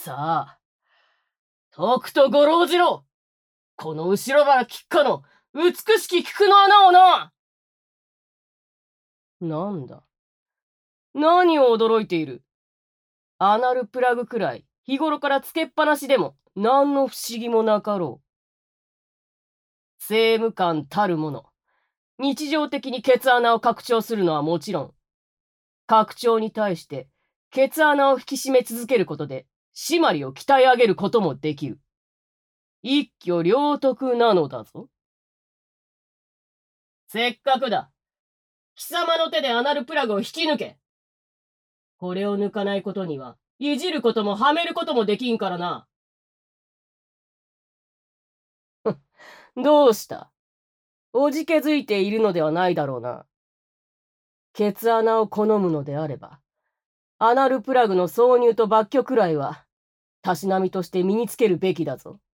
さあ、とくとご老次郎、この後ろ腹菊花の美しき菊の穴をな。なんだ。何を驚いている。アナルプラグくらい日頃からつけっぱなしでも何の不思議もなかろう。政務官たるもの、日常的にケツ穴を拡張するのはもちろん、拡張に対してケツ穴を引き締め続けることで締まりを鍛え上げることもできる。一挙両得なのだぞ。せっかくだ。貴様の手でアナルプラグを引き抜け。これを抜かないことには、いじることもはめることもできんからな。どうした？おじけづいているのではないだろうな。ケツ穴を好むのであれば、アナルプラグの挿入と抜去くらいは、たしなみとして身につけるべきだぞ。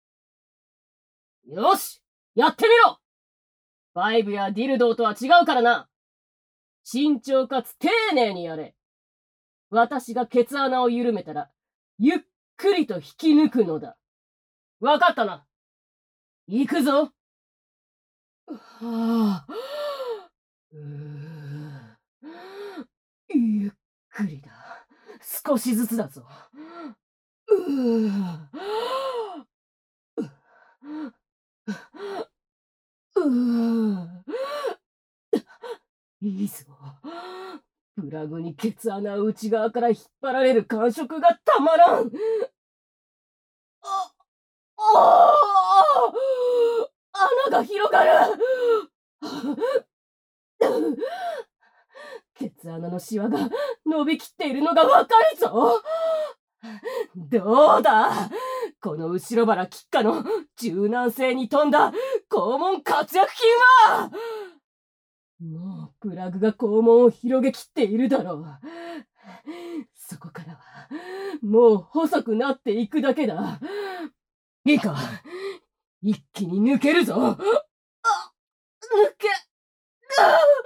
よし！やってみろ！バイブやディルドーとは違うからな。慎重かつ丁寧にやれ。私がケツ穴を緩めたら、ゆっくりと引き抜くのだ。わかったな。行くぞ。はあ、ゆっくりだ。少しずつだぞ。いいぞ。プラグにケツ穴を内側から引っ張られる感触がたまらん。穴が広がる。ケツ穴のシワが伸びきっているのがわかるぞ。どうだ、この後ろ腹菊花の柔軟性に富んだ肛門活躍筋は。もうプラグが肛門を広げきっているだろう。そこからはもう細くなっていくだけだ。いいか、一気に抜けるぞ。抜け